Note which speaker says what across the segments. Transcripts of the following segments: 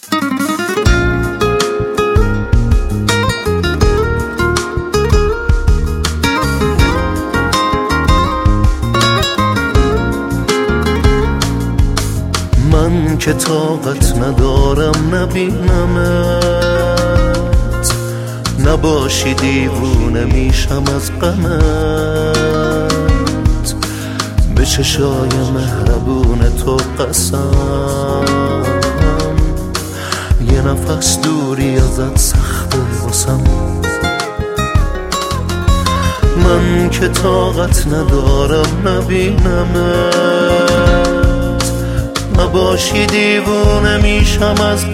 Speaker 1: من که طاقت ندارم نبینمت، نباشی دیوونه میشم از غمت. به چشای مهربون تو قسم، یه نفس دوری ازت سخته واسم. من که طاقت ندارم نبینمت، نباشی دیوونه میشم از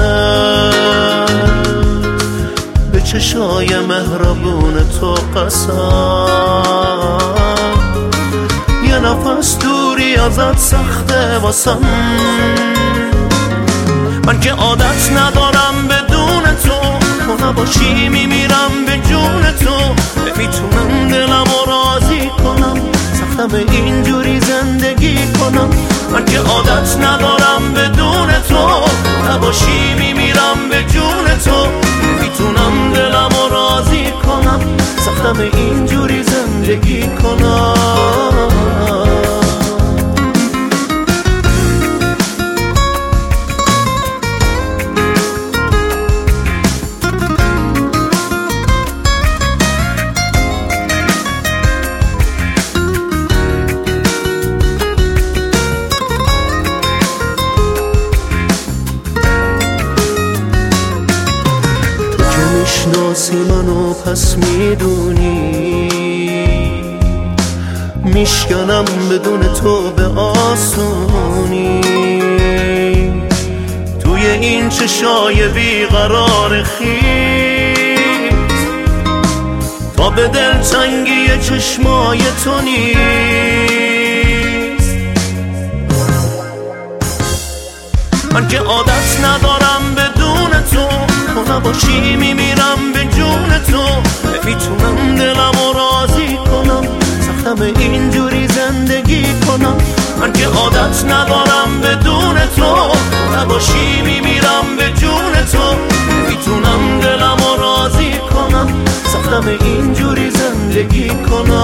Speaker 1: غمت. به چشای مهربون تو قسم، یه نفس دوری ازت سخته واسم. من که عادت ندارم بدون تو نباشی میمیرم به جون تو. نمیتونم دلم رو راضی کنم، سختم اینجوری زندگی کنم. من که عادت ندارم بدون تو نباشی میمیرم به جون تو. نمیتونم دلم رو راضی کنم، سختم اینجوری زندگی کنم. میشناسی منو پس میدونی، میشکنم بدون تو به آسونی. توی این چشای بیقرار خیز، تا به دلتنگی چشمای تو نیست. من که عادت ندارم بدون تو نباشی میمیرم به جون تو. نمیتونم دلم رو راضی کنم، سختم اینجوری زندگی کنم. من که عادت ندارم بدون تو نباشی میمیرم به جون تو. نمیتونم دلم رو راضی کنم، سختم اینجوری زندگی کنم.